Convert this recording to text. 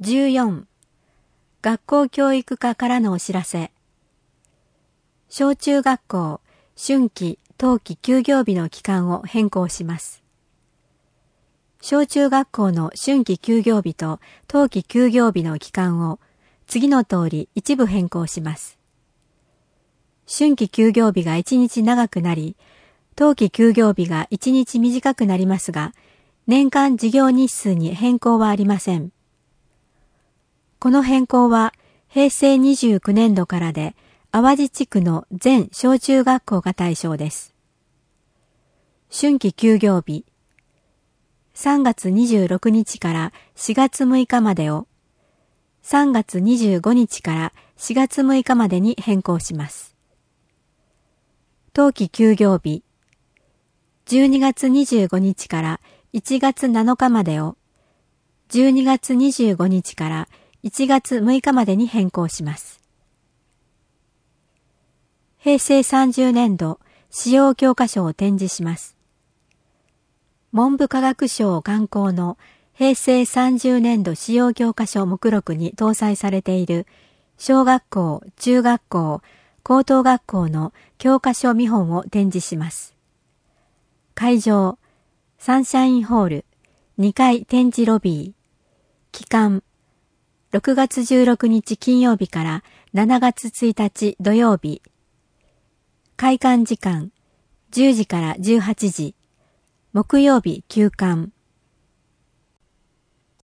14. 学校教育課からのお知らせ。小中学校春季冬季休業日の期間を変更します。小中学校の春季休業日と冬季休業日の期間を次の通り一部変更します。春季休業日が1日長くなり、冬季休業日が1日短くなりますが、年間授業日数に変更はありません。この変更は平成29年度からで、淡路地区の全小中学校が対象です。春季休業日、3月26日から4月6日までを、3月25日から4月6日までに変更します。冬季休業日、12月25日から1月7日までを、12月25日から1月6日までに変更します。平成30年度使用教科書を展示します。文部科学省刊行の平成30年度使用教科書目録に搭載されている小学校、中学校、高等学校の教科書見本を展示します。会場、サンシャインホール、2階展示ロビー。期間、6月16日金曜日から7月1日土曜日。開館時間、10時から18時。木曜日休館。